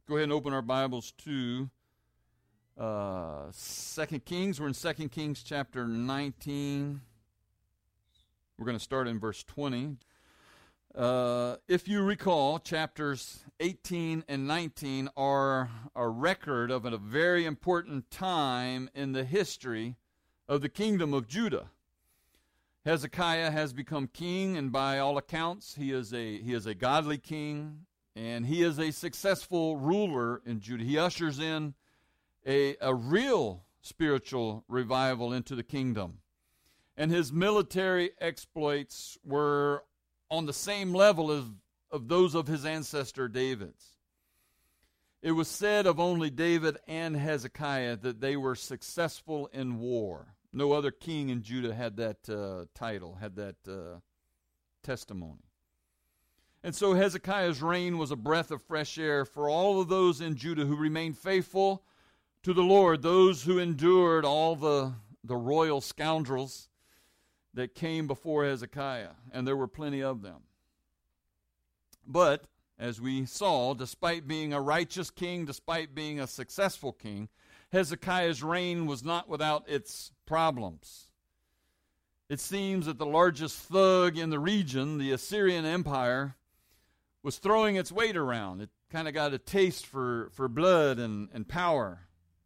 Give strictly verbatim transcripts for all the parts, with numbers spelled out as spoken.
Go ahead and open our Bibles to uh, Second Kings. We're in Second Kings chapter nineteen. We're going to start in verse twenty. Uh, if you recall, chapters eighteen and nineteen are a record of a very important time in the history of the kingdom of Judah. Hezekiah has become king, and by all accounts, he is a he is a godly king. And he is a successful ruler in Judah. He ushers in a, a real spiritual revival into the kingdom. And his military exploits were on the same level as of those of his ancestor David's. It was said of only David and Hezekiah that they were successful in war. No other king in Judah had that uh, title, had that uh, testimony. And so Hezekiah's reign was a breath of fresh air for all of those in Judah who remained faithful to the Lord, those who endured all the, the royal scoundrels that came before Hezekiah, and there were plenty of them. But, as we saw, despite being a righteous king, despite being a successful king, Hezekiah's reign was not without its problems. It seems that the largest thug in the region, the Assyrian Empire, was throwing its weight around. It kind of got a taste for, for blood and, and power.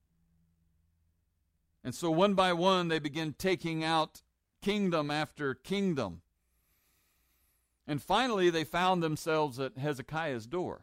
And so one by one they began taking out kingdom after kingdom. And finally they found themselves at Hezekiah's door.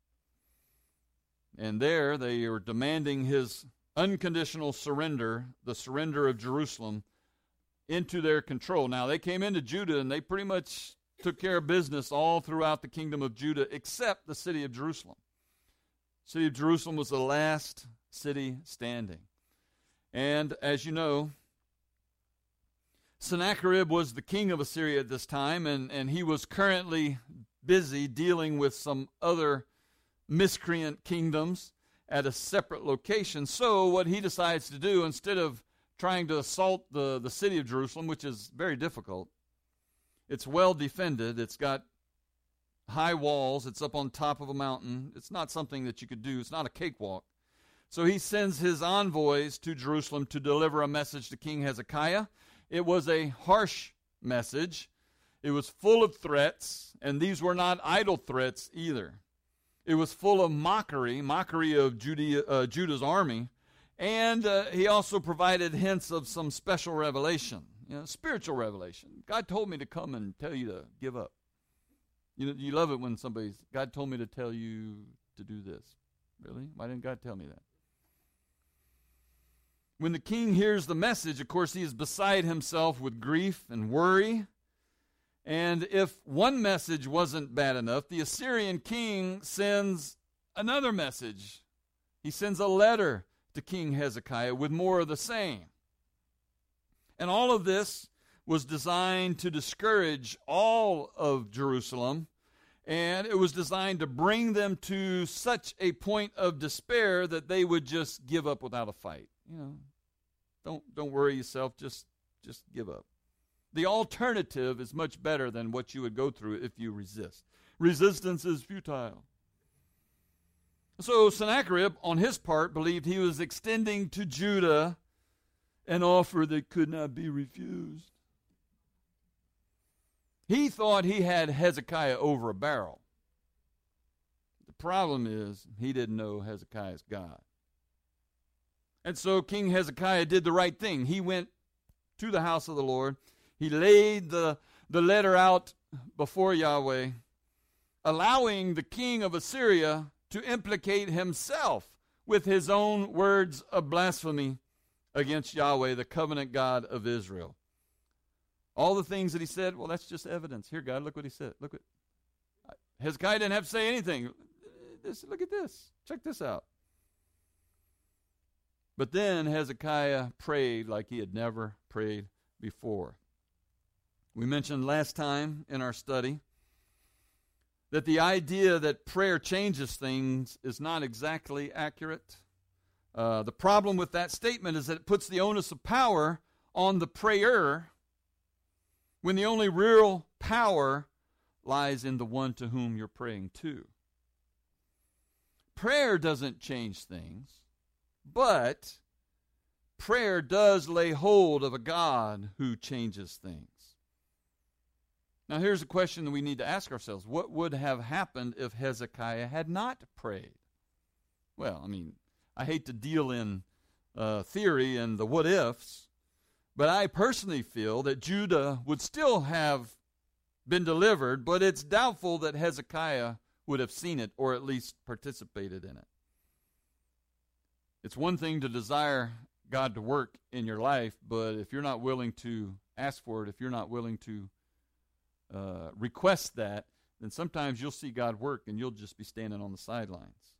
And there they were demanding his unconditional surrender, the surrender of Jerusalem, into their control. Now they came into Judah and they pretty much took care of business all throughout the kingdom of Judah except the city of Jerusalem. The city of Jerusalem was the last city standing. And as you know, Sennacherib was the king of Assyria at this time, and, and he was currently busy dealing with some other miscreant kingdoms at a separate location. So what he decides to do, instead of trying to assault the, the city of Jerusalem, which is very difficult, it's well defended. It's got high walls. It's up on top of a mountain. It's not something that you could do. It's not a cakewalk. So he sends his envoys to Jerusalem to deliver a message to King Hezekiah. It was a harsh message. It was full of threats, and these were not idle threats either. It was full of mockery, mockery of Judea, uh, Judah's army, and uh, he also provided hints of some special revelation. You know, spiritual revelation. God told me to come and tell you to give up. You know, you love it when somebody's, God told me to tell you to do this. Really? Why didn't God tell me that? When the king hears the message, of course, he is beside himself with grief and worry. And if one message wasn't bad enough, the Assyrian king sends another message. He sends a letter to King Hezekiah with more of the same. And all of this was designed to discourage all of Jerusalem, and it was designed to bring them to such a point of despair that they would just give up without a fight. You know, don't don't worry yourself, just just give up. The alternative is much better than what you would go through if you resist. Resistance is futile. So Sennacherib, on his part, believed he was extending to Judah an offer that could not be refused. He thought he had Hezekiah over a barrel. The problem is he didn't know Hezekiah's God. And so King Hezekiah did the right thing. He went to the house of the Lord. He laid the, the letter out before Yahweh, allowing the king of Assyria to implicate himself with his own words of blasphemy against Yahweh, the covenant God of Israel. All the things that he said, well, that's just evidence. Here, God, look what he said. Look what Hezekiah didn't have to say anything. This, look at this. Check this out. But then Hezekiah prayed like he had never prayed before. We mentioned last time in our study that the idea that prayer changes things is not exactly accurate. Uh, the problem with that statement is that it puts the onus of power on the prayer when the only real power lies in the one to whom you're praying to. prayer doesn't change things, but prayer does lay hold of a God who changes things. Now here's a question that we need to ask ourselves. What would have happened if Hezekiah had not prayed? Well, I mean, I hate to deal in uh, theory and the what-ifs, but I personally feel that Judah would still have been delivered, but it's doubtful that Hezekiah would have seen it or at least participated in it. It's one thing to desire God to work in your life, but if you're not willing to ask for it, if you're not willing to uh, request that, then sometimes you'll see God work and you'll just be standing on the sidelines.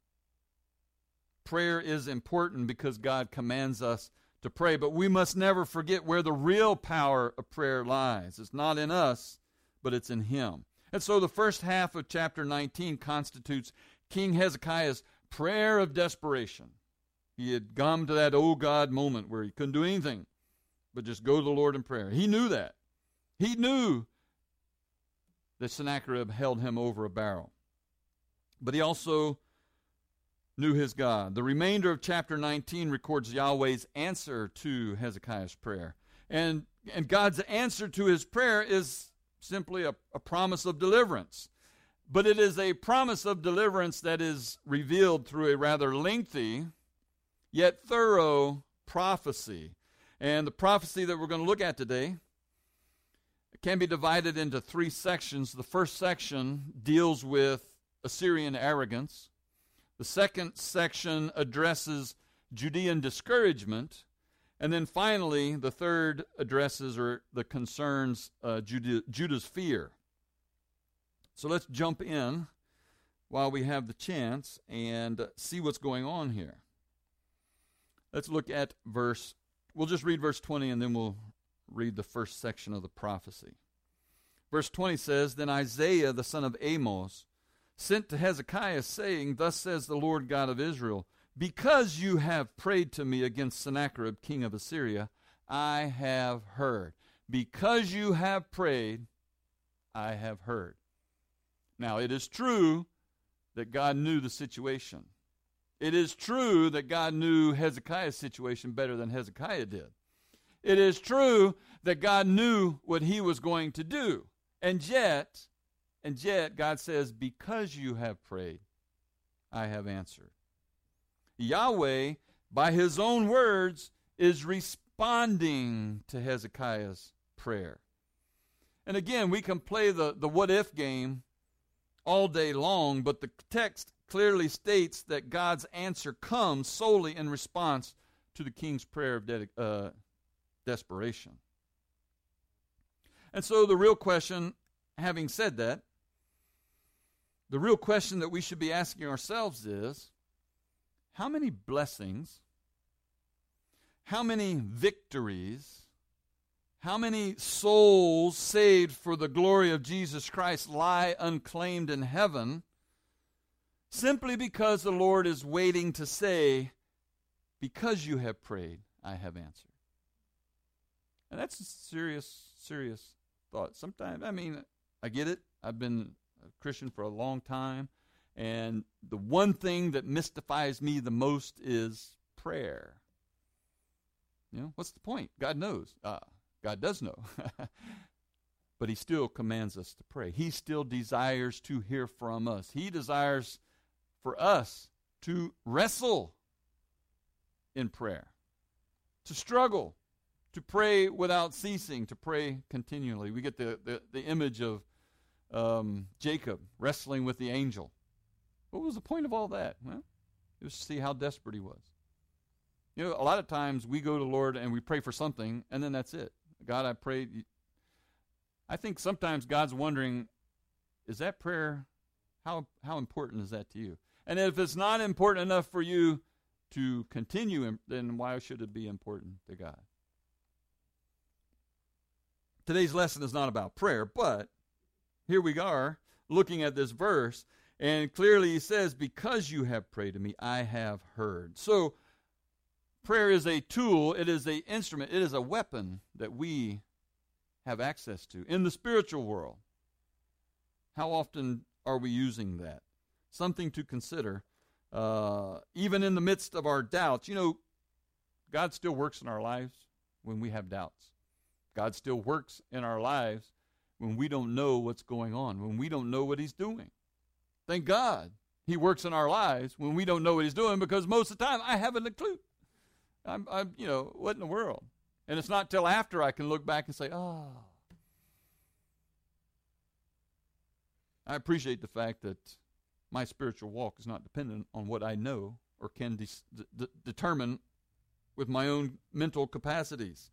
Prayer is important because God commands us to pray, but we must never forget where the real power of prayer lies. It's not in us, but it's in Him. And so the first half of chapter nineteen constitutes King Hezekiah's prayer of desperation. He had come to that, oh God, moment where he couldn't do anything but just go to the Lord in prayer. He knew that. He knew that Sennacherib held him over a barrel. But he also knew his God. The remainder of chapter nineteen records Yahweh's answer to Hezekiah's prayer. And, and God's answer to his prayer is simply a, a promise of deliverance. But it is a promise of deliverance that is revealed through a rather lengthy yet thorough prophecy. And the prophecy that we're going to look at today can be divided into three sections. The first section deals with Assyrian arrogance. The second section addresses Judean discouragement. And then finally, the third addresses or the concerns uh, Judah, Judah's fear. So let's jump in while we have the chance and see what's going on here. Let's look at verse, we'll just read verse twenty and then we'll read the first section of the prophecy. Verse twenty says, Then Isaiah the son of Amos sent to Hezekiah, saying, Thus says the Lord God of Israel, Because you have prayed to me against Sennacherib, king of Assyria, I have heard. Because you have prayed, I have heard. Now, it is true that God knew the situation. It is true that God knew Hezekiah's situation better than Hezekiah did. It is true that God knew what he was going to do. And yet, and yet, God says, Because you have prayed, I have answered. Yahweh, by his own words, is responding to Hezekiah's prayer. And again, we can play the, the what-if game all day long, but the text clearly states that God's answer comes solely in response to the king's prayer of de- uh, desperation. And so the real question, having said that, the real question that we should be asking ourselves is, how many blessings, how many victories, how many souls saved for the glory of Jesus Christ lie unclaimed in heaven simply because the Lord is waiting to say, because you have prayed, I have answered. And that's a serious, serious thought. Sometimes, I mean, I get it. I've been a Christian for a long time. And the one thing that mystifies me the most is prayer. You know, what's the point? God knows. Uh, God does know. But he still commands us to pray. He still desires to hear from us. He desires for us to wrestle in prayer, to struggle, to pray without ceasing, to pray continually. We get the, the, the image of um, Jacob wrestling with the angel. What was the point of all that? Well, it was to see how desperate he was. You know, a lot of times we go to the Lord and we pray for something, and then that's it. God, I prayed. I think sometimes God's wondering, is that prayer, how how important is that to you? And if it's not important enough for you to continue, then why should it be important to God? Today's lesson is not about prayer, but here we are looking at this verse, and clearly he says, because you have prayed to me, I have heard. So prayer is a tool, it is an instrument, it is a weapon that we have access to in the spiritual world. How often are we using that? Something to consider uh, even in the midst of our doubts. You know, God still works in our lives when we have doubts. God still works in our lives when we don't know what's going on, when we don't know what he's doing. Thank God he works in our lives when we don't know what he's doing, because most of the time I haven't a clue. I'm, I'm, you know, what in the world? And it's not till after I can look back and say, oh. I appreciate the fact that my spiritual walk is not dependent on what I know or can de- de- determine with my own mental capacities.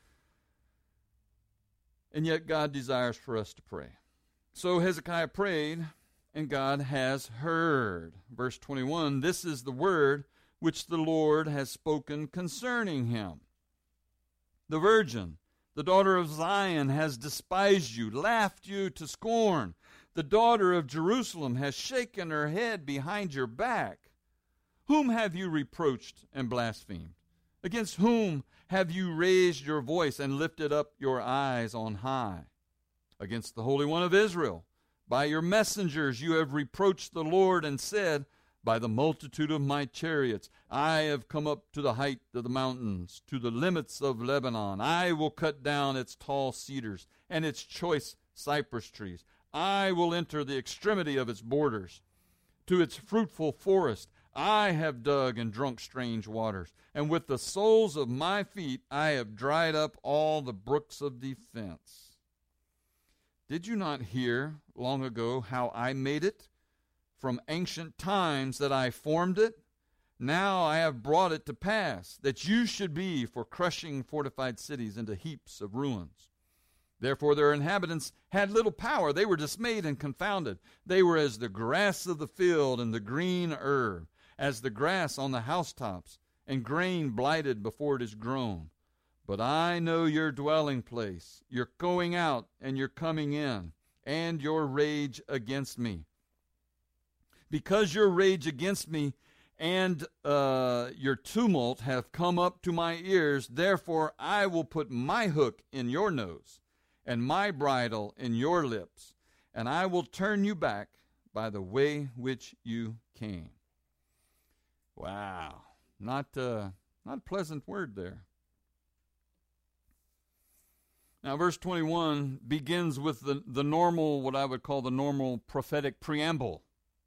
And yet God desires for us to pray. So Hezekiah prayed, and God has heard. Verse twenty-one, this is the word which the Lord has spoken concerning him. The virgin, the daughter of Zion, has despised you, laughed you to scorn. The daughter of Jerusalem has shaken her head behind your back. Whom have you reproached and blasphemed? Against whom have you raised your voice and lifted up your eyes on high? Against the Holy One of Israel. By your messengers you have reproached the Lord and said, by the multitude of my chariots, I have come up to the height of the mountains, to the limits of Lebanon. I will cut down its tall cedars and its choice cypress trees. I will enter the extremity of its borders. To its fruitful forest I have dug and drunk strange waters, and with the soles of my feet I have dried up all the brooks of defense. Did you not hear long ago how I made it? From ancient times that I formed it? Now I have brought it to pass, that you should be for crushing fortified cities into heaps of ruins. Therefore their inhabitants had little power. They were dismayed and confounded. They were as the grass of the field and the green herb, as the grass on the housetops, and grain blighted before it is grown. But I know your dwelling place, your going out and your coming in, and your rage against me. Because your rage against me and uh, your tumult have come up to my ears, therefore I will put my hook in your nose, and my bridle in your lips, and I will turn you back by the way which you came. Wow, not uh, not a pleasant word there. Now, verse twenty-one begins with the, the normal, what I would call the normal prophetic preamble.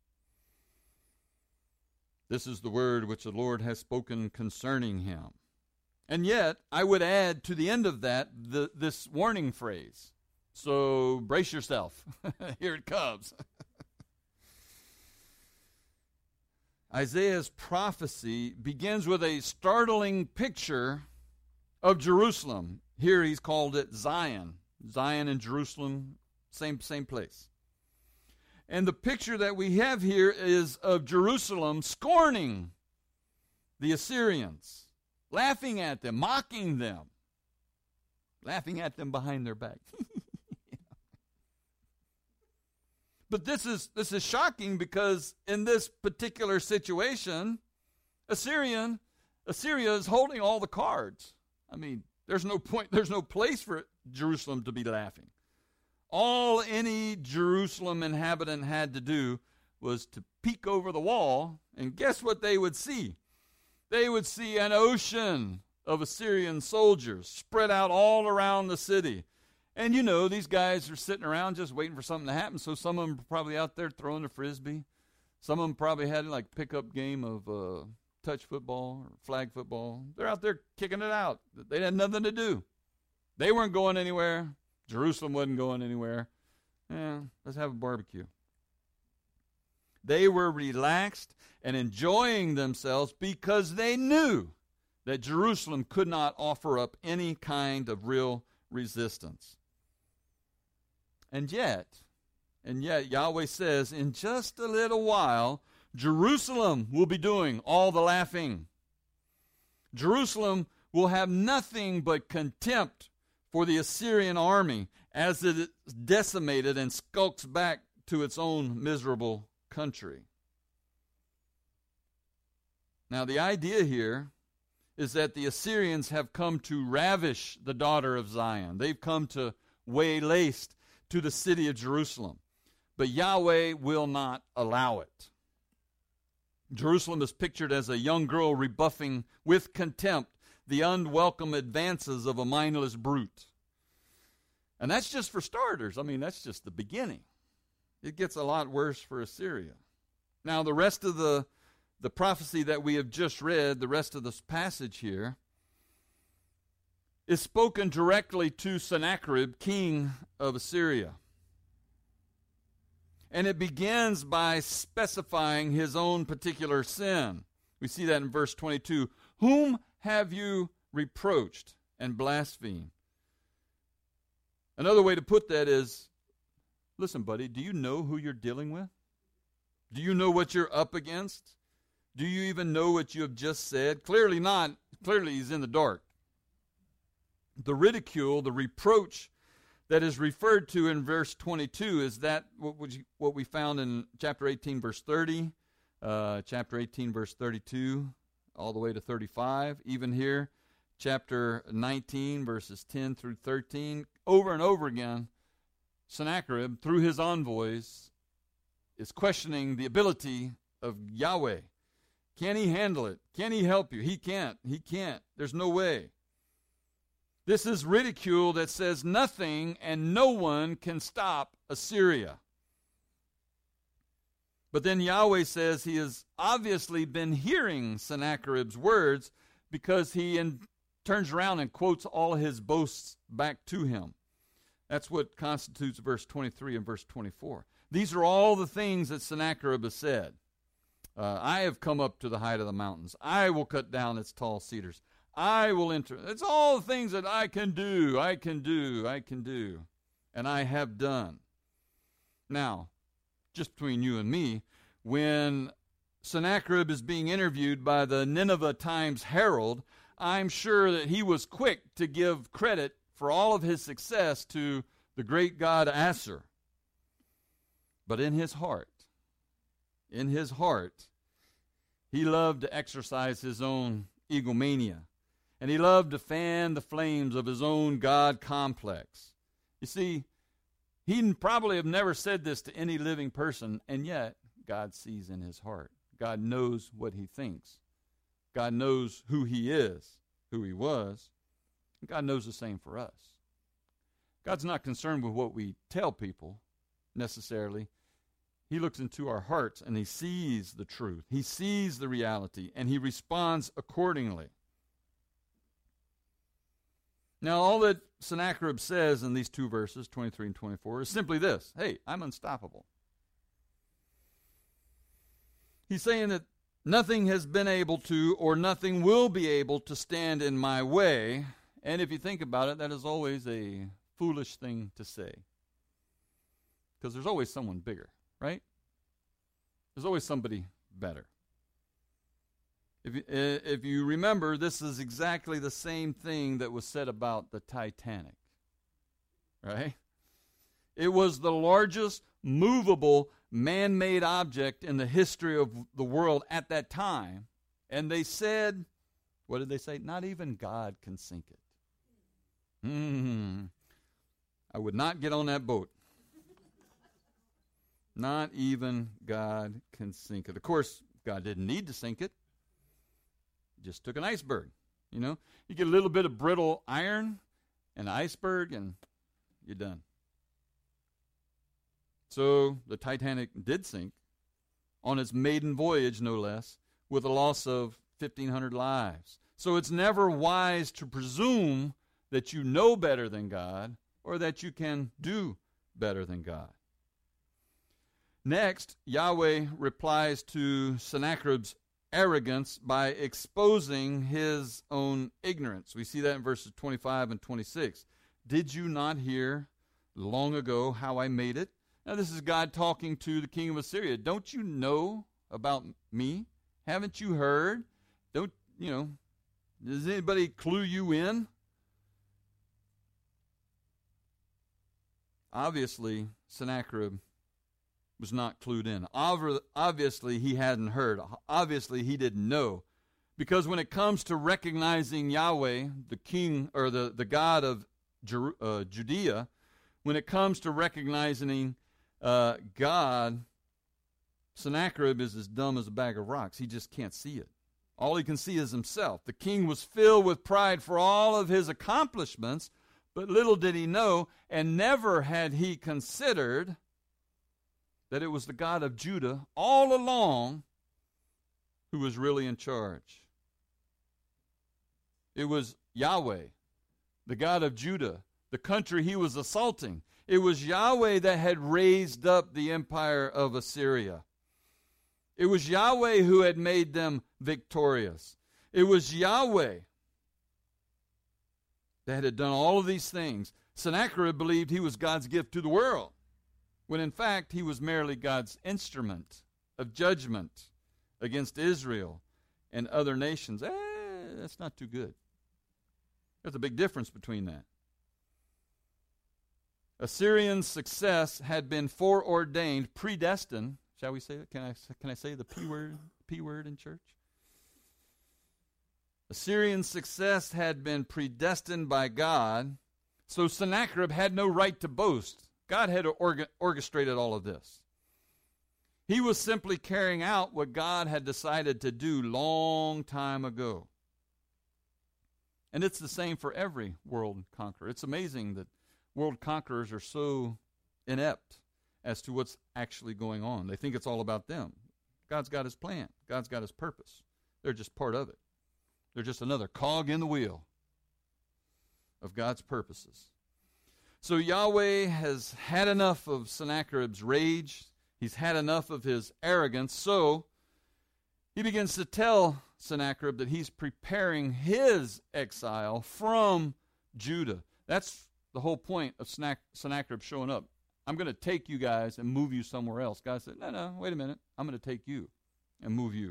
This is the word which the Lord has spoken concerning him. And yet, I would add to the end of that the, this warning phrase. So, brace yourself. Here it comes. Isaiah's prophecy begins with a startling picture of Jerusalem. Here he's called it Zion. Zion and Jerusalem, same, same place. And the picture that we have here is of Jerusalem scorning the Assyrians, laughing at them, mocking them, laughing at them behind their back. But this is this is shocking, because in this particular situation, Assyrian, Assyria is holding all the cards. I mean, there's no point, there's no place for Jerusalem to be laughing. All any Jerusalem inhabitant had to do was to peek over the wall, and guess what they would see? They would see an ocean of Assyrian soldiers spread out all around the city. And you know, these guys are sitting around just waiting for something to happen, so some of them are probably out there throwing a frisbee. Some of them probably had like a pickup game of uh, touch football or flag football. They're out there kicking it out. They had nothing to do. They weren't going anywhere. Jerusalem wasn't going anywhere. Yeah, let's have a barbecue. They were relaxed and enjoying themselves because they knew that Jerusalem could not offer up any kind of real resistance. And yet, and yet Yahweh says, in just a little while, Jerusalem will be doing all the laughing. Jerusalem will have nothing but contempt for the Assyrian army as it is decimated and skulks back to its own miserable country. Now, the idea here is that the Assyrians have come to ravish the daughter of Zion. They've come to waylay to the city of Jerusalem. But Yahweh will not allow it. Jerusalem is pictured as a young girl rebuffing with contempt the unwelcome advances of a mindless brute. And that's just for starters. I mean, that's just the beginning. It gets a lot worse for Assyria. Now, the rest of the, the prophecy that we have just read, the rest of this passage here, is spoken directly to Sennacherib, king of Assyria. And it begins by specifying his own particular sin. We see that in verse twenty-two. Whom have you reproached and blasphemed? Another way to put that is, listen, buddy, do you know who you're dealing with? Do you know what you're up against? Do you even know what you have just said? Clearly not. Clearly he's in the dark. The ridicule, the reproach that is referred to in verse twenty-two is that what, would you, what we found in chapter eighteen, verse thirty, uh, chapter eighteen, verse thirty-two, all the way to thirty-five. Even here, chapter nineteen, verses ten through thirteen. Over and over again, Sennacherib, through his envoys, is questioning the ability of Yahweh. Can he handle it? Can he help you? He can't. He can't. There's no way. This is ridicule that says nothing and no one can stop Assyria. But then Yahweh says he has obviously been hearing Sennacherib's words because he in, turns around and quotes all his boasts back to him. That's what constitutes verse twenty-three and verse twenty-four. These are all the things that Sennacherib has said. Uh, I have come up to the height of the mountains. I will cut down its tall cedars. I will enter. It's all the things that I can do, I can do, I can do, and I have done. Now, just between you and me, when Sennacherib is being interviewed by the Nineveh Times Herald, I'm sure that he was quick to give credit for all of his success to the great god Assur. But in his heart, in his heart, he loved to exercise his own egomania. And he loved to fan the flames of his own God complex. You see, he probably have never said this to any living person, and yet God sees in his heart. God knows what he thinks. God knows who he is, who he was. God knows the same for us. God's not concerned with what we tell people necessarily. He looks into our hearts and he sees the truth. He sees the reality and he responds accordingly. Now, all that Sennacherib says in these two verses, twenty-three and twenty-four, is simply this. Hey, I'm unstoppable. He's saying that nothing has been able to or nothing will be able to stand in my way. And if you think about it, that is always a foolish thing to say. Because there's always someone bigger, right? There's always somebody better. If you, if you remember, this is exactly the same thing that was said about the Titanic, right? It was the largest movable man-made object in the history of the world at that time. And they said, what did they say? Not even God can sink it. Hmm. I would not get on that boat. Not even God can sink it. Of course, God didn't need to sink it. He just took an iceberg. You know, you get a little bit of brittle iron and an iceberg and you're done. So the Titanic did sink on its maiden voyage, no less, with a loss of fifteen hundred lives. So it's never wise to presume that you know better than God or that you can do better than God. Next, Yahweh replies to Sennacherib's arrogance by exposing his own ignorance. We see that in verses twenty-five and twenty-six. Did you not hear long ago how I made it? Now this is God talking to the king of Assyria. Don't you know about me? Haven't you heard? Don't, you know, does anybody clue you in? Obviously, Sennacherib was not clued in. Obviously, he hadn't heard. Obviously, he didn't know. Because when it comes to recognizing Yahweh, the king, or the, the God of Jer- uh, Judea, when it comes to recognizing uh, God, Sennacherib is as dumb as a bag of rocks. He just can't see it. All he can see is himself. The king was filled with pride for all of his accomplishments, but little did he know, and never had he considered that it was the God of Judah all along who was really in charge. It was Yahweh, the God of Judah, the country he was assaulting. It was Yahweh that had raised up the empire of Assyria. It was Yahweh who had made them victorious. It was Yahweh that had done all of these things. Sennacherib believed he was God's gift to the world, when in fact he was merely God's instrument of judgment against Israel and other nations. Eh, that's not too good. There's a big difference between that. Assyrian success had been foreordained, predestined. Shall we say it? Can I, can I say the P word, P word in church? Assyrian success had been predestined by God, so Sennacherib had no right to boast. God had orga- orchestrated all of this. He was simply carrying out what God had decided to do long time ago. And it's the same for every world conqueror. It's amazing that world conquerors are so inept as to what's actually going on. They think it's all about them. God's got his plan. God's got his purpose. They're just part of it. They're just another cog in the wheel of God's purposes. So Yahweh has had enough of Sennacherib's rage. He's had enough of his arrogance. So he begins to tell Sennacherib that he's preparing his exile from Judah. That's the whole point of Sennacherib showing up. I'm going to take you guys and move you somewhere else. God said, no, no, wait a minute. I'm going to take you and move you.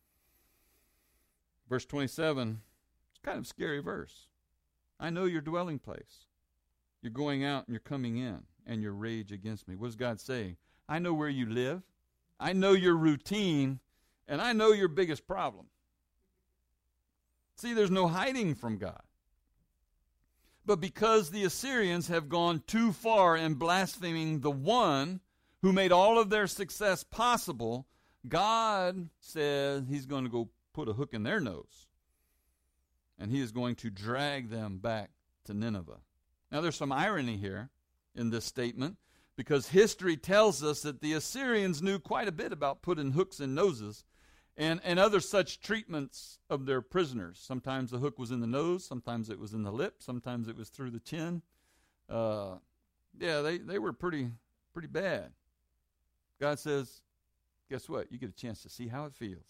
Verse twenty-seven, it's kind of a scary verse. I know your dwelling place. You're going out and you're coming in, and your rage against me. What is God saying? I know where you live. I know your routine, and I know your biggest problem. See, there's no hiding from God. But because the Assyrians have gone too far in blaspheming the one who made all of their success possible, God says he's going to go put a hook in their nose. And he is going to drag them back to Nineveh. Now there's some irony here in this statement, because history tells us that the Assyrians knew quite a bit about putting hooks in noses and, and other such treatments of their prisoners. Sometimes the hook was in the nose, sometimes it was in the lip, sometimes it was through the chin. Uh, yeah, they, they were pretty pretty bad. God says, guess what? You get a chance to see how it feels.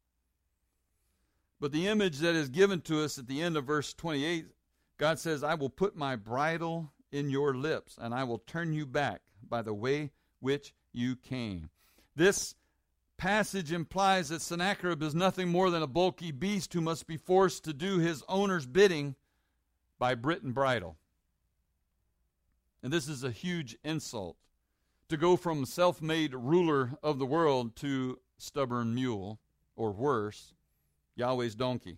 But the image that is given to us at the end of verse twenty-eight, God says, I will put my bridle in your lips, and I will turn you back by the way which you came. This passage implies that Sennacherib is nothing more than a bulky beast who must be forced to do his owner's bidding by bit and bridle. And this is a huge insult, to go from self-made ruler of the world to stubborn mule, or worse, Yahweh's donkey.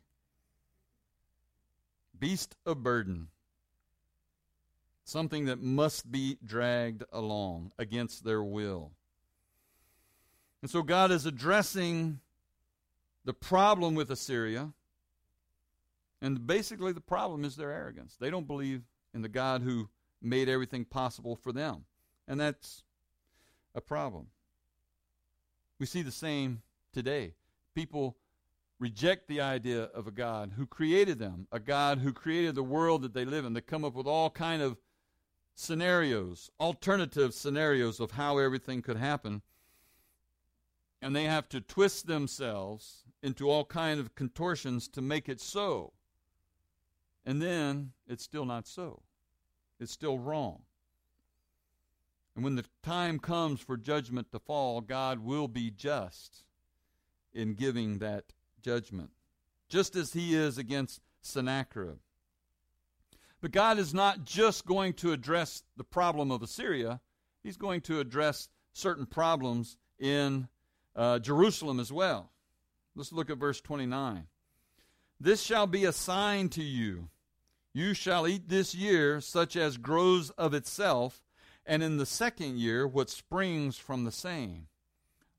Beast of burden. Something that must be dragged along against their will. And so God is addressing the problem with Assyria. And basically the problem is their arrogance. They don't believe in the God who made everything possible for them. And that's a problem. We see the same today. People reject the idea of a God who created them, a God who created the world that they live in. They come up with all kind of scenarios, alternative scenarios of how everything could happen. And they have to twist themselves into all kind of contortions to make it so. And then it's still not so. It's still wrong. And when the time comes for judgment to fall, God will be just in giving that judgment, just as he is against Sennacherib. But God is not just going to address the problem of Assyria. He's going to address certain problems in uh, Jerusalem as well. Let's look at verse twenty-nine. This shall be a sign to you. You shall eat this year such as grows of itself, and in the second year what springs from the same.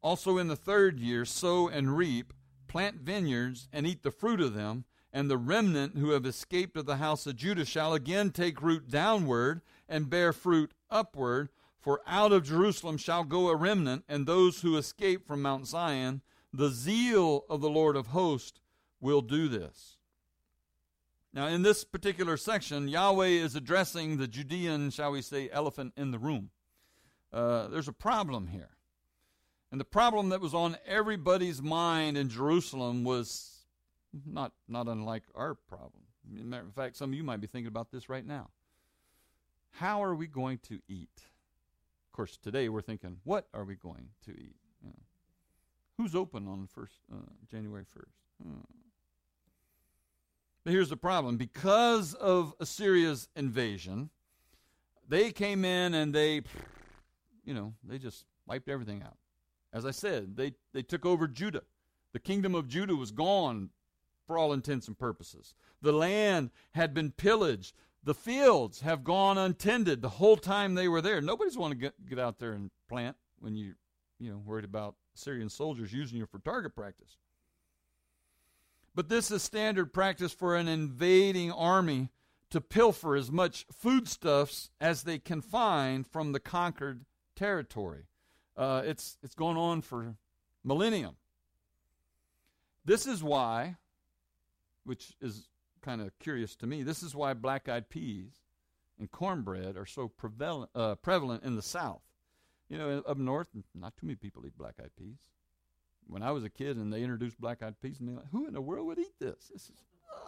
Also in the third year sow and reap, plant vineyards, and eat the fruit of them, and the remnant who have escaped of the house of Judah shall again take root downward and bear fruit upward, for out of Jerusalem shall go a remnant, and those who escape from Mount Zion. The zeal of the Lord of hosts will do this. Now, in this particular section, Yahweh is addressing the Judean, shall we say, elephant in the room. Uh, there's a problem here. And the problem that was on everybody's mind in Jerusalem was not, not unlike our problem. As a matter of fact, some of you might be thinking about this right now. How are we going to eat? Of course, today we're thinking, what are we going to eat? You know, who's open on first uh, January first? Hmm. But here's the problem. Because of Assyria's invasion, they came in and they, you know, they just wiped everything out. As I said, they, they took over Judah. The kingdom of Judah was gone for all intents and purposes. The land had been pillaged. The fields have gone untended the whole time they were there. Nobody's want to get, get out there and plant when you, you know, worried about Syrian soldiers using you for target practice. But this is standard practice for an invading army to pilfer as much foodstuffs as they can find from the conquered territory. Uh, it's it's gone on for millennium. This is why, which is kind of curious to me, this is why black-eyed peas and cornbread are so prevalent, uh, prevalent in the South. You know, up north, not too many people eat black-eyed peas. When I was a kid and they introduced black-eyed peas, and they're like, who in the world would eat this? This is, uh.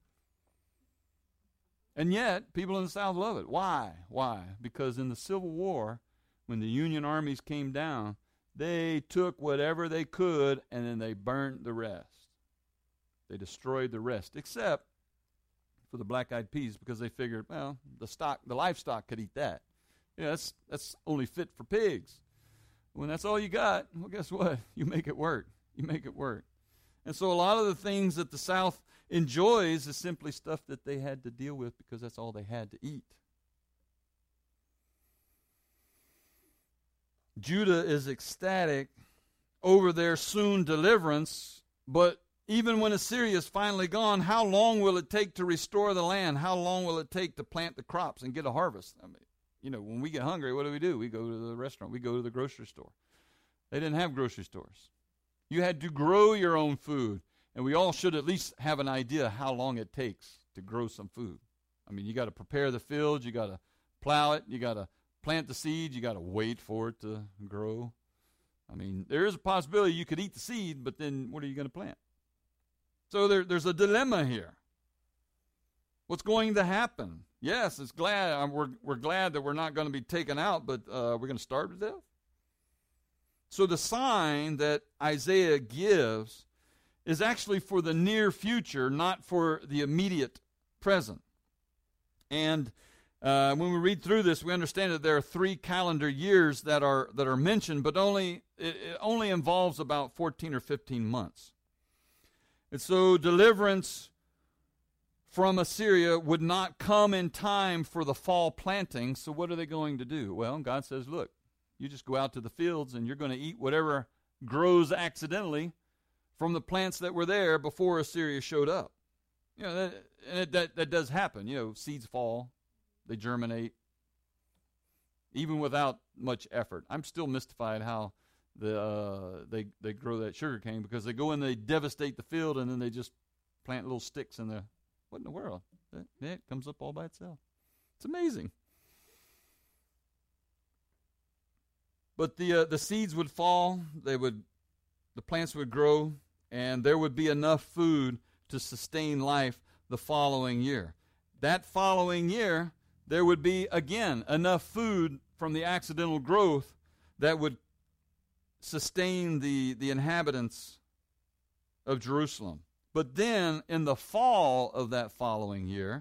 And yet, people in the South love it. Why? Why? Because in the Civil War, when the Union armies came down, they took whatever they could and then they burned the rest. They destroyed the rest, except for the black-eyed peas, because they figured, well, the stock, the livestock could eat that. Yeah, that's that's only fit for pigs. When that's all you got, well, guess what? You make it work. You make it work. And so a lot of the things that the South enjoys is simply stuff that they had to deal with because that's all they had to eat. Judah is ecstatic over their soon deliverance, but even when Assyria is finally gone, how long will it take to restore the land? How long will it take to plant the crops and get a harvest? I mean, you know, when we get hungry, what do we do? We go to the restaurant. We go to the grocery store. They didn't have grocery stores. You had to grow your own food, and we all should at least have an idea how long it takes to grow some food. I mean, you got to prepare the fields. You got to plow it. You got to plant the seed. You got to wait for it to grow. I mean, there is a possibility you could eat the seed, but then what are you going to plant? So there, there's a dilemma here. What's going to happen? Yes, it's glad we're we're glad that we're not going to be taken out, but uh, we're going to starve to death. So the sign that Isaiah gives is actually for the near future, not for the immediate present. And uh, when we read through this, we understand that there are three calendar years that are that are mentioned, but only it, it only involves about fourteen or fifteen months. And so deliverance from Assyria would not come in time for the fall planting. So what are they going to do? Well, God says, look, you just go out to the fields and you're going to eat whatever grows accidentally from the plants that were there before Assyria showed up. You know, that, and it, that, that does happen. You know, seeds fall, they germinate, even without much effort. I'm still mystified how the uh, they, they grow that sugar cane, because they go in, they devastate the field, and then they just plant little sticks in the, what in the world? That, it comes up all by itself. It's amazing. But the uh, the seeds would fall, they would, the plants would grow, and there would be enough food to sustain life the following year. That following year, there would be, again, enough food from the accidental growth that would sustain the, the inhabitants of Jerusalem. But then, in the fall of that following year,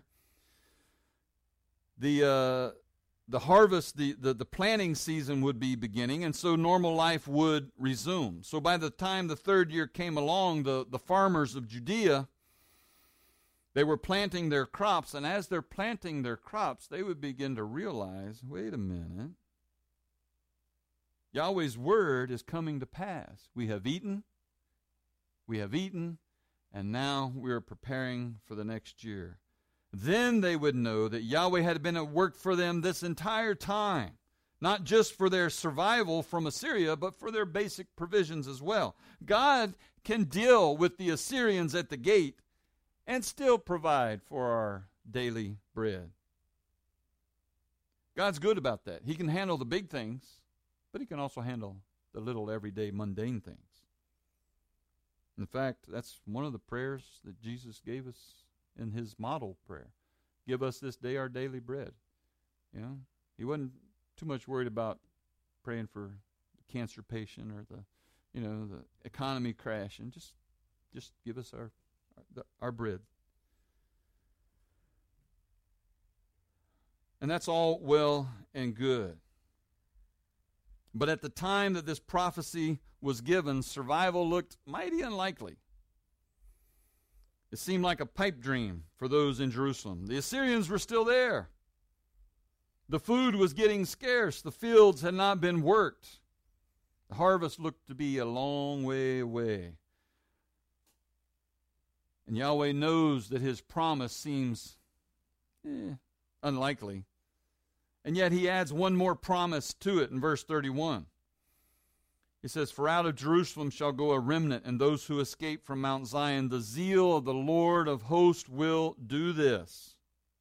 the uh, the harvest, the, the, the planting season would be beginning, and so normal life would resume. So by the time the third year came along, the, the farmers of Judea, they were planting their crops, and as they're planting their crops, they would begin to realize, wait a minute, Yahweh's word is coming to pass. We have eaten, we have eaten, and now we are preparing for the next year. Then they would know that Yahweh had been at work for them this entire time, not just for their survival from Assyria, but for their basic provisions as well. God can deal with the Assyrians at the gate and still provide for our daily bread. God's good about that. He can handle the big things, but he can also handle the little everyday mundane things. In fact, that's one of the prayers that Jesus gave us in his model prayer. Give us this day our daily bread. You know, he wasn't too much worried about praying for the cancer patient or the, you know, the economy crashing. Just, just give us our, our, our bread. And that's all well and good. But at the time that this prophecy was given, survival looked mighty unlikely. It seemed like a pipe dream for those in Jerusalem. The Assyrians were still there. The food was getting scarce. The fields had not been worked. The harvest looked to be a long way away. And Yahweh knows that his promise seems eh, unlikely. And yet he adds one more promise to it in verse thirty-one. He says, "For out of Jerusalem shall go a remnant, and those who escape from Mount Zion, the zeal of the Lord of hosts will do this."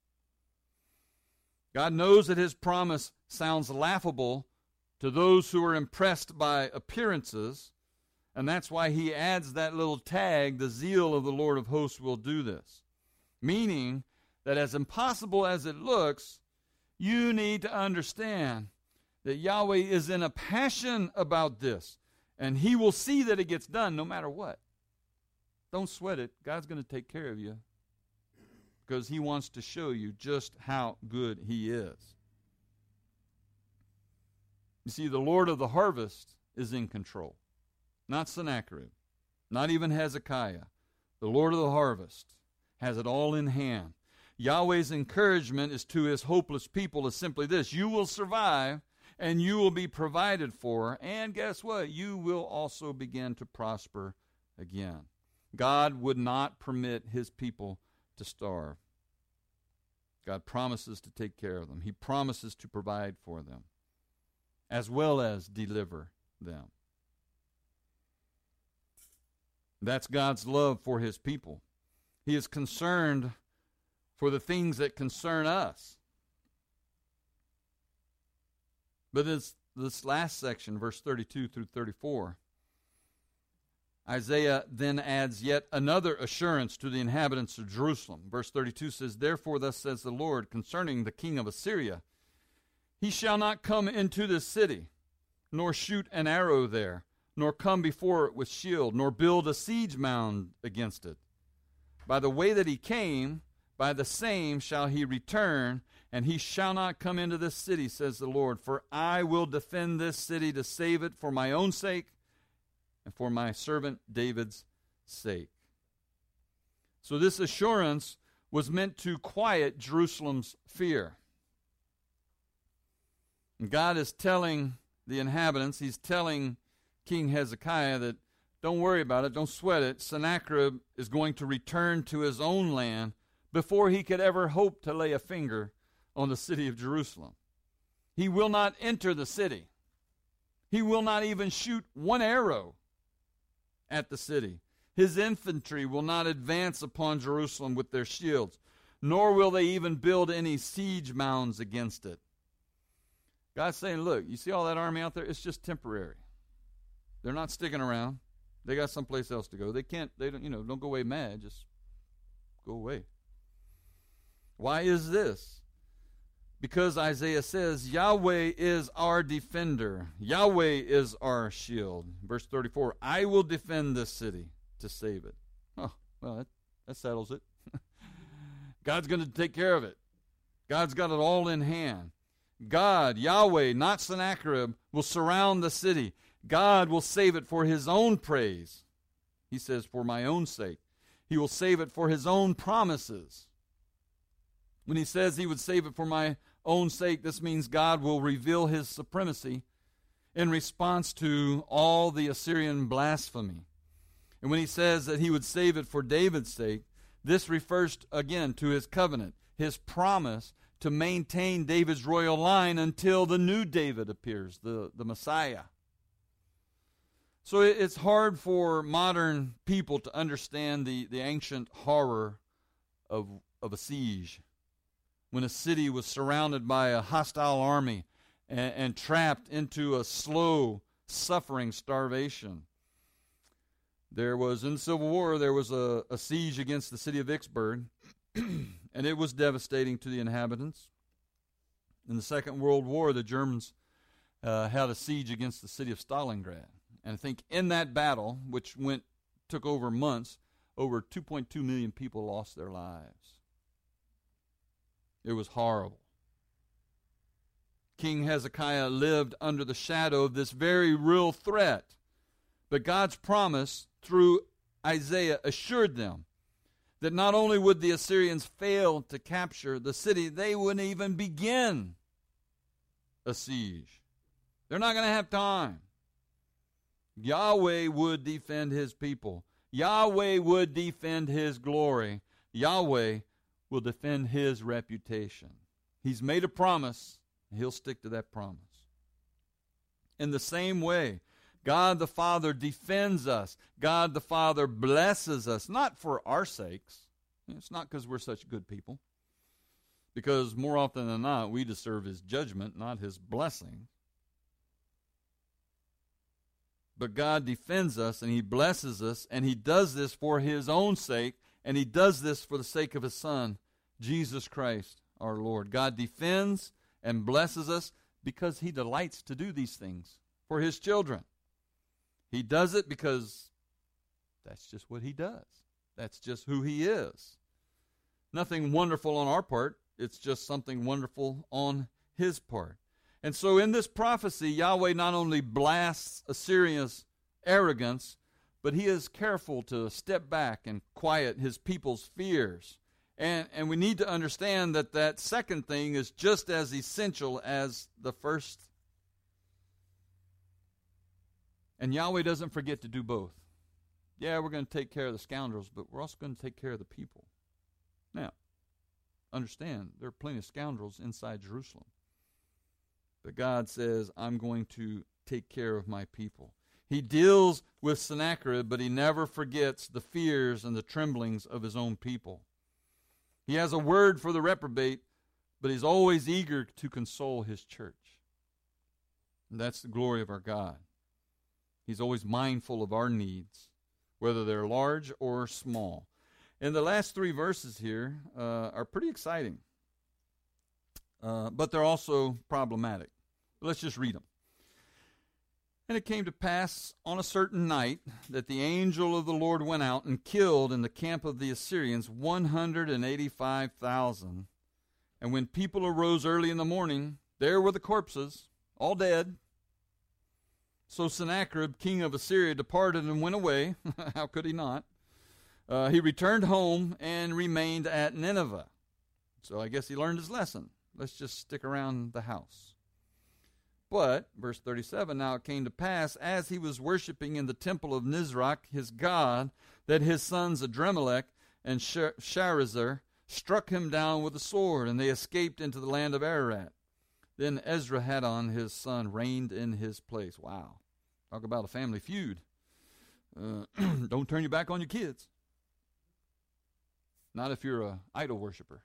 God knows that his promise sounds laughable to those who are impressed by appearances, and that's why he adds that little tag, "the zeal of the Lord of hosts will do this." Meaning that as impossible as it looks, you need to understand that Yahweh is in a passion about this, and he will see that it gets done no matter what. Don't sweat it. God's going to take care of you because he wants to show you just how good he is. You see, the Lord of the harvest is in control. Not Sennacherib, not even Hezekiah. The Lord of the harvest has it all in hand. Yahweh's encouragement is to his hopeless people is simply this: you will survive and you will be provided for, and guess what? You will also begin to prosper again. God would not permit his people to starve. God promises to take care of them. He promises to provide for them, as well as deliver them. That's God's love for his people. He is concerned for the things that concern us. But this, this last section, verse thirty-two through thirty-four, Isaiah then adds yet another assurance to the inhabitants of Jerusalem. Verse thirty-two says, "Therefore thus says the Lord concerning the king of Assyria, he shall not come into this city, nor shoot an arrow there, nor come before it with shield, nor build a siege mound against it. By the way that he came, by the same shall he return, and he shall not come into this city, says the Lord. For I will defend this city to save it for my own sake and for my servant David's sake." So this assurance was meant to quiet Jerusalem's fear. And God is telling the inhabitants, he's telling King Hezekiah that don't worry about it, don't sweat it. Sennacherib is going to return to his own land before he could ever hope to lay a finger on the city of Jerusalem. He will not enter the city. He will not even shoot one arrow at the city. His infantry will not advance upon Jerusalem with their shields, nor will they even build any siege mounds against it. God's saying, look, you see all that army out there? It's just temporary. They're not sticking around. They got someplace else to go. They can't, they don't, you know, don't go away mad. Just go away. Why is this? Because Isaiah says, Yahweh is our defender. Yahweh is our shield. Verse thirty-four, "I will defend this city to save it." Oh, well, that, that settles it. God's going to take care of it. God's got it all in hand. God, Yahweh, not Sennacherib, will surround the city. God will save it for his own praise. He says, for my own sake. He will save it for his own promises. When he says he would save it for my own sake, this means God will reveal his supremacy in response to all the Assyrian blasphemy. And when he says that he would save it for David's sake, this refers again to his covenant, his promise to maintain David's royal line until the new David appears, the, the Messiah. So it's hard for modern people to understand the, the ancient horror of, of a siege, when a city was surrounded by a hostile army and, and trapped into a slow, suffering starvation. There was, in the Civil War, there was a, a siege against the city of Vicksburg, and it was devastating to the inhabitants. In the Second World War, the Germans uh, had a siege against the city of Stalingrad. And I think in that battle, which went took over months, over two point two million people lost their lives. It was horrible. King Hezekiah lived under the shadow of this very real threat. But God's promise through Isaiah assured them that not only would the Assyrians fail to capture the city, they wouldn't even begin a siege. They're not going to have time. Yahweh would defend his people. Yahweh would defend his glory. Yahweh will defend his reputation. He's made a promise, and he'll stick to that promise. In the same way, God the Father defends us. God the Father blesses us, not for our sakes. It's not because we're such good people. Because more often than not, we deserve his judgment, not his blessing. But God defends us, and he blesses us, and he does this for his own sake, and he does this for the sake of his Son, Jesus Christ, our Lord. God defends and blesses us because he delights to do these things for his children. He does it because that's just what he does. That's just who he is. Nothing wonderful on our part. It's just something wonderful on his part. And so in this prophecy, Yahweh not only blasts Assyria's arrogance, but he is careful to step back and quiet his people's fears. And, and we need to understand that that second thing is just as essential as the first. And Yahweh doesn't forget to do both. Yeah, we're going to take care of the scoundrels, but we're also going to take care of the people. Now, understand, there are plenty of scoundrels inside Jerusalem. But God says, I'm going to take care of my people. He deals with Sennacherib, but he never forgets the fears and the tremblings of his own people. He has a word for the reprobate, but he's always eager to console his church. And that's the glory of our God. He's always mindful of our needs, whether they're large or small. And the last three verses here uh, are pretty exciting, uh, but they're also problematic. Let's just read them. And it came to pass on a certain night that the angel of the Lord went out and killed in the camp of the Assyrians one hundred eighty-five thousand. And when people arose early in the morning, there were the corpses, all dead. So Sennacherib, king of Assyria, departed and went away. How could he not? Uh, he returned home and remained at Nineveh. So I guess he learned his lesson. Let's just stick around the house. But, verse thirty-seven, now it came to pass, as he was worshiping in the temple of Nisroch, his god, that his sons Adremelech and Sharezer struck him down with a sword, and they escaped into the land of Ararat. Then Esarhaddon, his son, reigned in his place. Wow. Talk about a family feud. Uh, don't turn your back on your kids. Not if you're an idol worshiper.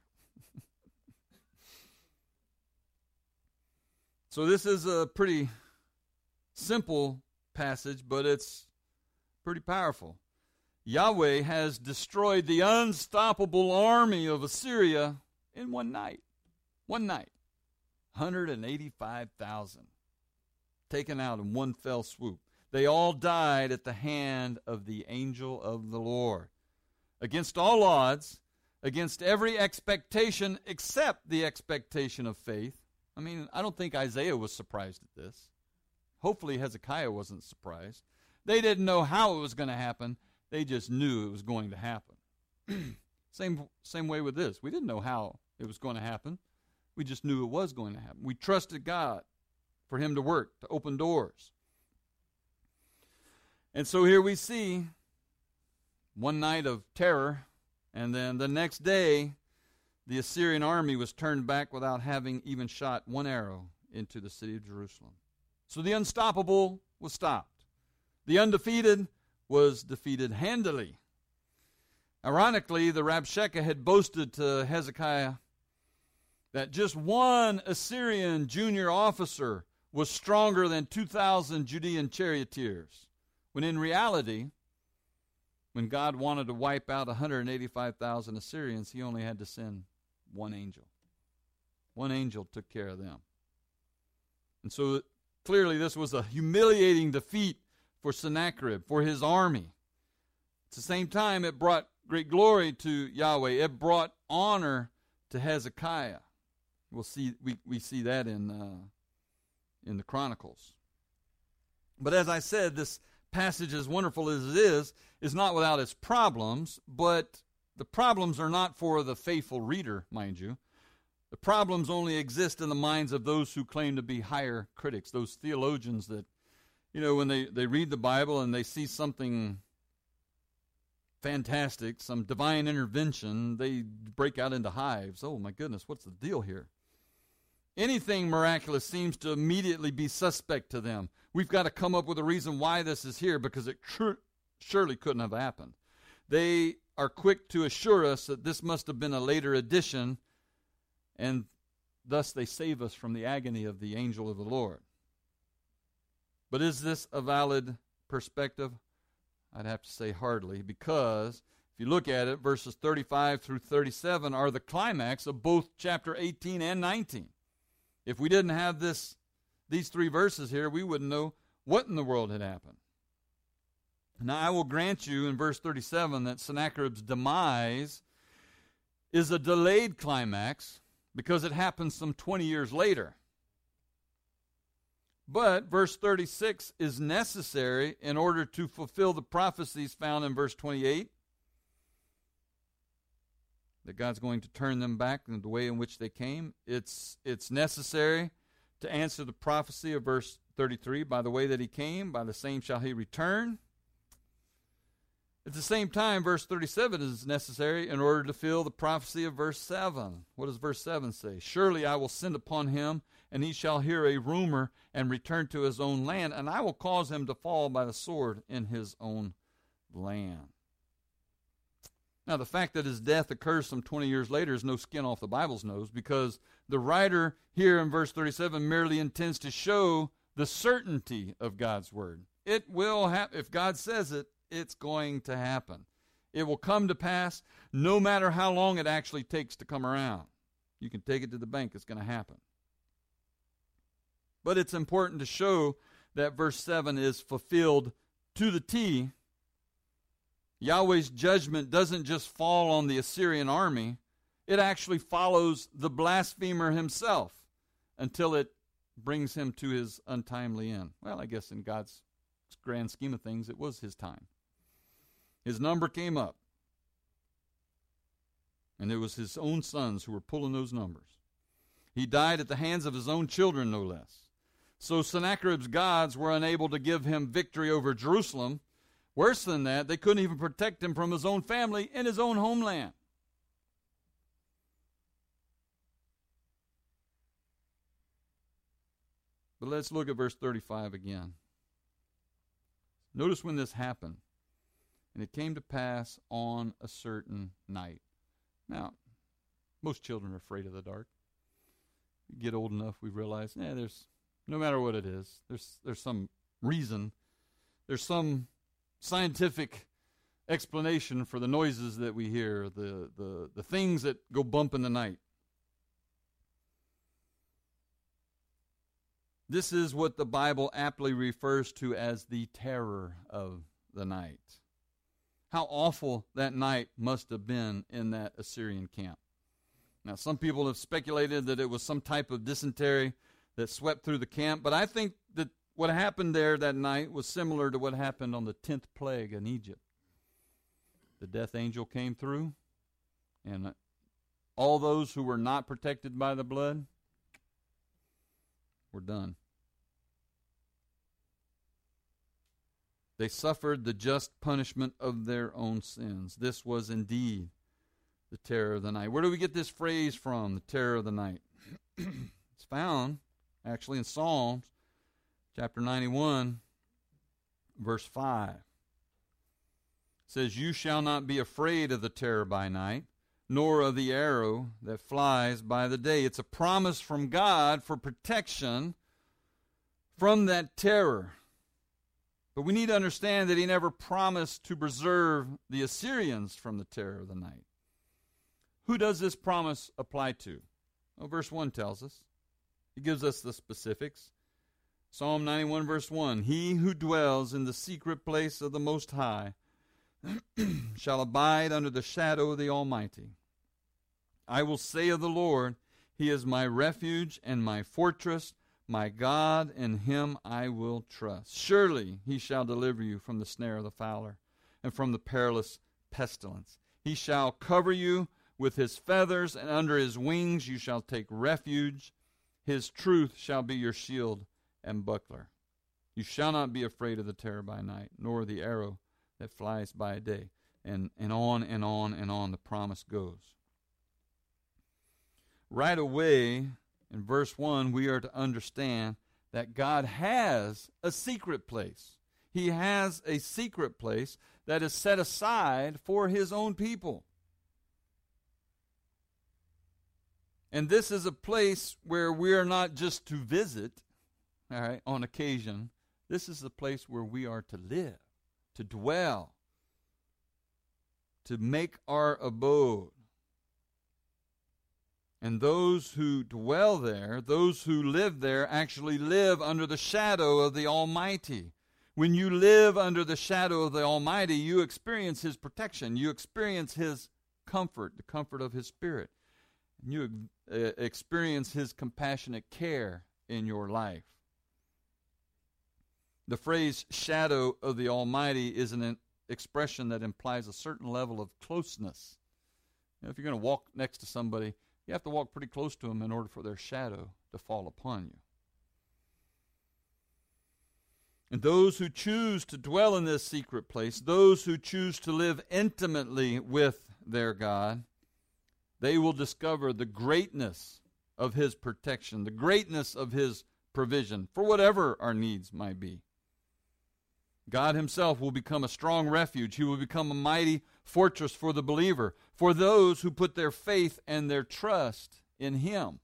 So this is a pretty simple passage, but it's pretty powerful. Yahweh has destroyed the unstoppable army of Assyria in one night. One night. one hundred eighty-five thousand. Taken out in one fell swoop. They all died at the hand of the angel of the Lord. Against all odds, against every expectation except the expectation of faith. I mean, I don't think Isaiah was surprised at this. Hopefully Hezekiah wasn't surprised. They didn't know how it was going to happen. They just knew it was going to happen. Same, same way with this. We didn't know how it was going to happen. We just knew it was going to happen. We trusted God. for him to work, to open doors. And so here we see one night of terror, and then the next day, the Assyrian army was turned back without having even shot one arrow into the city of Jerusalem. So the unstoppable was stopped. The undefeated was defeated handily. Ironically, the Rabshakeh had boasted to Hezekiah that just one Assyrian junior officer was stronger than two thousand Judean charioteers, when in reality, when God wanted to wipe out one hundred eighty-five thousand Assyrians, he only had to send one angel. One angel took care of them. And so clearly this was a humiliating defeat for Sennacherib, for his army. At the same time, it brought great glory to Yahweh. It brought honor to Hezekiah. We'll see. We, we see that in uh, in the Chronicles. But as I said, this passage, as wonderful as it is, is not without its problems. But the problems are not for the faithful reader, mind you. The problems only exist in the minds of those who claim to be higher critics, those theologians that, you know, when they, they read the Bible and they see something fantastic, some divine intervention, they break out into hives. Oh, my goodness, what's the deal here? Anything miraculous seems to immediately be suspect to them. We've got to come up with a reason why this is here, because it tr- surely couldn't have happened. They are quick to assure us that this must have been a later addition, and thus they save us from the agony of the angel of the Lord. But is this a valid perspective? I'd have to say hardly, because if you look at it, verses thirty-five through thirty-seven are the climax of both chapter eighteen and nineteen. If we didn't have this, these three verses here, we wouldn't know what in the world had happened. Now, I will grant you in verse thirty-seven that Sennacherib's demise is a delayed climax because it happens some twenty years later. But verse thirty-six is necessary in order to fulfill the prophecies found in verse twenty-eight, that God's going to turn them back in the way in which they came. It's, it's necessary to answer the prophecy of verse thirty-three, by the way that he came, by the same shall he return. At the same time, verse thirty-seven is necessary in order to fulfill the prophecy of verse seven. What does verse seven say? Surely I will send upon him, and he shall hear a rumor and return to his own land, and I will cause him to fall by the sword in his own land. Now, the fact that his death occurs some twenty years later is no skin off the Bible's nose, because the writer here in verse thirty-seven merely intends to show the certainty of God's word. It will happen. If God says it, it's going to happen. It will come to pass no matter how long it actually takes to come around. You can take it to the bank. It's going to happen. But it's important to show that verse seven is fulfilled to the T. Yahweh's judgment doesn't just fall on the Assyrian army. It actually follows the blasphemer himself until it brings him to his untimely end. Well, I guess in God's grand scheme of things, it was his time. His number came up. And it was his own sons who were pulling those numbers. He died at the hands of his own children, no less. So Sennacherib's gods were unable to give him victory over Jerusalem. Worse than that, they couldn't even protect him from his own family in his own homeland. But let's look at verse thirty-five again. Notice when this happened. And it came to pass on a certain night. Now, most children are afraid of the dark. You get old enough, we realize, eh, there's, no matter what it is, there's there's some reason, there's some scientific explanation for the noises that we hear, the, the, the things that go bump in the night. This is what the Bible aptly refers to as the terror of the night. How awful that night must have been in that Assyrian camp. Now, some people have speculated that it was some type of dysentery that swept through the camp, but I think that what happened there that night was similar to what happened on the tenth plague in Egypt. The death angel came through, and all those who were not protected by the blood were done. They suffered the just punishment of their own sins. This was indeed the terror of the night. Where do we get this phrase from, the terror of the night? It's found, actually, in Psalms chapter ninety-one, verse five. It says, "You shall not be afraid of the terror by night, nor of the arrow that flies by the day." It's a promise from God for protection from that terror. But we need to understand that he never promised to preserve the Assyrians from the terror of the night. Who does this promise apply to? Well, verse one tells us. He gives us the specifics. Psalm ninety-one, verse one, "He who dwells in the secret place of the Most High shall abide under the shadow of the Almighty. I will say of the Lord, He is my refuge and my fortress, my God, in Him I will trust. Surely He shall deliver you from the snare of the fowler and from the perilous pestilence. He shall cover you with His feathers, and under His wings you shall take refuge. His truth shall be your shield and buckler. You shall not be afraid of the terror by night, nor the arrow that flies by day." And, and on and on and on the promise goes. Right away, in verse one, we are to understand that God has a secret place. He has a secret place that is set aside for His own people. And this is a place where we are not just to visit, all right, on occasion. This is the place where we are to live, to dwell, to make our abode. And those who dwell there, those who live there, actually live under the shadow of the Almighty. When you live under the shadow of the Almighty, you experience His protection. You experience His comfort, the comfort of His Spirit. And you uh, experience His compassionate care in your life. The phrase shadow of the Almighty is an expression that implies a certain level of closeness. You know, if you're going to walk next to somebody, you have to walk pretty close to them in order for their shadow to fall upon you. And those who choose to dwell in this secret place, those who choose to live intimately with their God, they will discover the greatness of His protection, the greatness of His provision for whatever our needs might be. God Himself will become a strong refuge. He will become a mighty fortress for the believer, for those who put their faith and their trust in Him.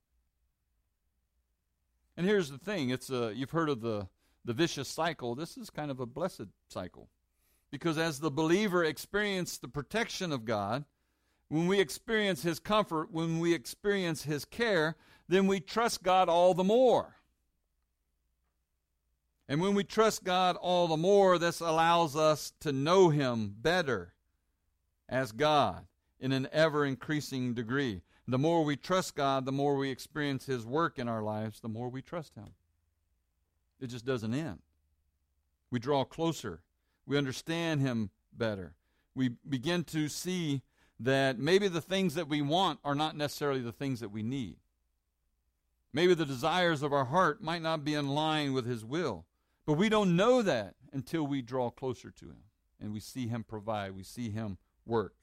And here's the thing, it's a, you've heard of the, the vicious cycle. This is kind of a blessed cycle. Because as the believer experiences the protection of God, when we experience His comfort, when we experience His care, then we trust God all the more. And when we trust God all the more, this allows us to know Him better as God in an ever-increasing degree. The more we trust God, the more we experience His work in our lives, the more we trust Him. It just doesn't end. We draw closer. We understand Him better. We begin to see that maybe the things that we want are not necessarily the things that we need. Maybe the desires of our heart might not be in line with His will. But we don't know that until we draw closer to Him and we see Him provide, we see Him work.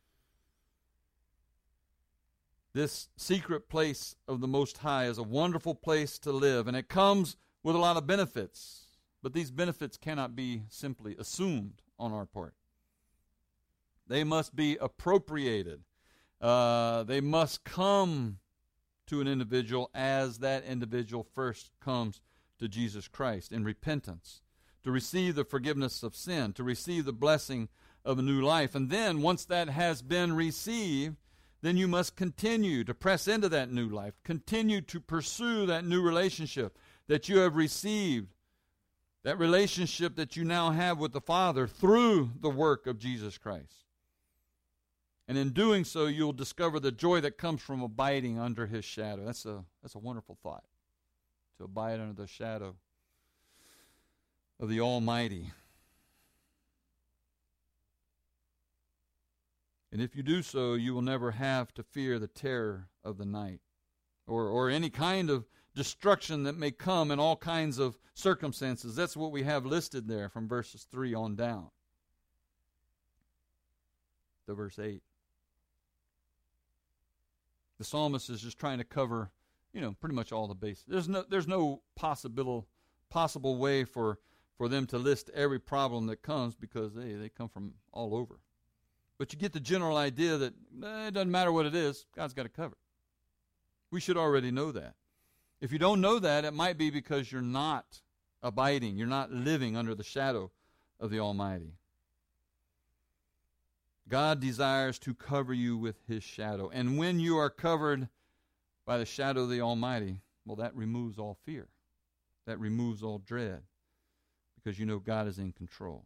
This secret place of the Most High is a wonderful place to live, and it comes with a lot of benefits. But these benefits cannot be simply assumed on our part. They must be appropriated. Uh, they must come to an individual as that individual first comes to Jesus Christ in repentance, to receive the forgiveness of sin, to receive the blessing of a new life. And then, once that has been received, then you must continue to press into that new life, continue to pursue that new relationship that you have received, that relationship that you now have with the Father through the work of Jesus Christ. And in doing so, you'll discover the joy that comes from abiding under His shadow. That's a, that's a wonderful thought. To abide under the shadow of the Almighty. And if you do so, you will never have to fear the terror of the night or, or any kind of destruction that may come in all kinds of circumstances. That's what we have listed there from verses three on down to verse eight. The psalmist is just trying to cover, you know, pretty much all the bases. There's no, there's no possible, possible way for, for them to list every problem that comes, because they, they come from all over. But you get the general idea that eh, it doesn't matter what it is, God's got it covered. We should already know that. If you don't know that, it might be because you're not abiding, you're not living under the shadow of the Almighty. God desires to cover you with His shadow. And when you are covered by the shadow of the Almighty, well, that removes all fear. That removes all dread, because you know God is in control.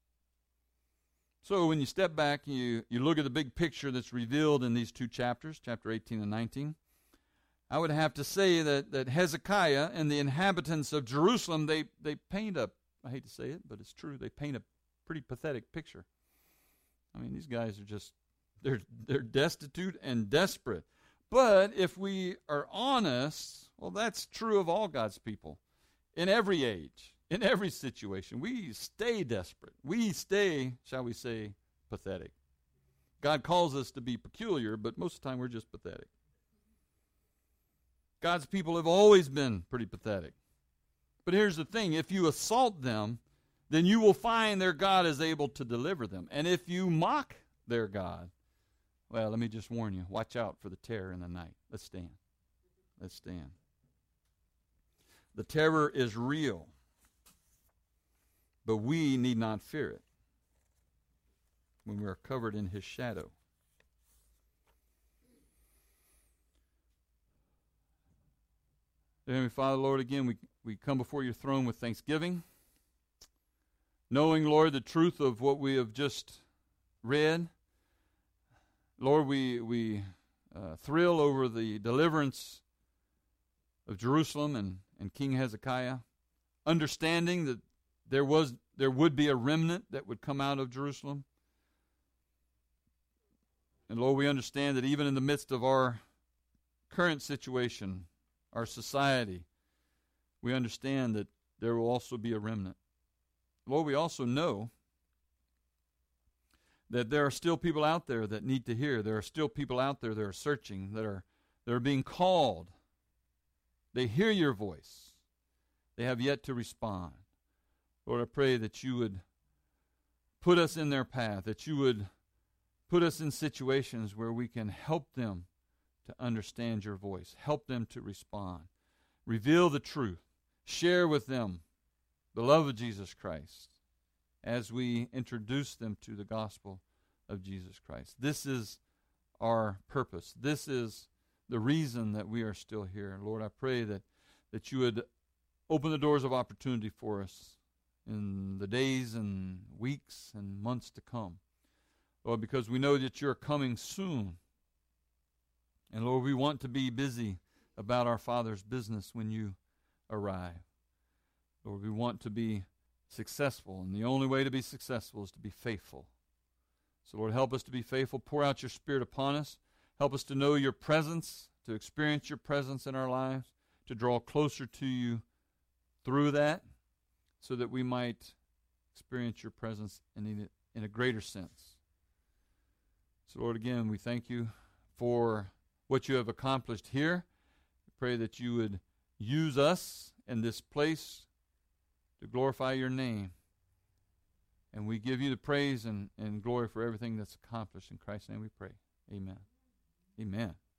So when you step back, you, you look at the big picture that's revealed in these two chapters, chapter eighteen and nineteen, I would have to say that, that Hezekiah and the inhabitants of Jerusalem, they, they paint a, I hate to say it, but it's true, they paint a pretty pathetic picture. I mean, these guys are just, they're, they're destitute and desperate. But if we are honest, well, that's true of all God's people. In every age, in every situation, we stay desperate. We stay, shall we say, pathetic. God calls us to be peculiar, but most of the time we're just pathetic. God's people have always been pretty pathetic. But here's the thing, if you assault them, then you will find their God is able to deliver them. And if you mock their God, well, let me just warn you, watch out for the terror in the night. Let's stand. Let's stand. The terror is real, but we need not fear it when we are covered in His shadow. Heavenly Father, Lord, again, we, we come before your throne with thanksgiving, knowing, Lord, the truth of what we have just read. Lord, we, we uh, thrill over the deliverance of Jerusalem and, and King Hezekiah, understanding that there was there would be a remnant that would come out of Jerusalem. And Lord, we understand that even in the midst of our current situation, our society, we understand that there will also be a remnant. Lord, we also know that there are still people out there that need to hear. There are still people out there that are searching, that are, that are being called. They hear your voice. They have yet to respond. Lord, I pray that you would put us in their path, that you would put us in situations where we can help them to understand your voice, help them to respond, reveal the truth, share with them the love of Jesus Christ as we introduce them to the gospel of Jesus Christ. This is our purpose. This is the reason that we are still here. Lord, I pray that, that you would open the doors of opportunity for us in the days and weeks and months to come. Lord, because we know that you're coming soon. And Lord, we want to be busy about our Father's business when you arrive. Lord, we want to be successful, and the only way to be successful is to be faithful. So Lord, help us to be faithful. Pour out your Spirit upon us. Help us to know your presence, to experience your presence in our lives, to draw closer to you through that, so that we might experience your presence in a, in a greater sense. So Lord, again, we thank you for what you have accomplished here. We pray that you would use us in this place to glorify your name. And we give you the praise and, and glory for everything that's accomplished. In Christ's name we pray. Amen. Amen.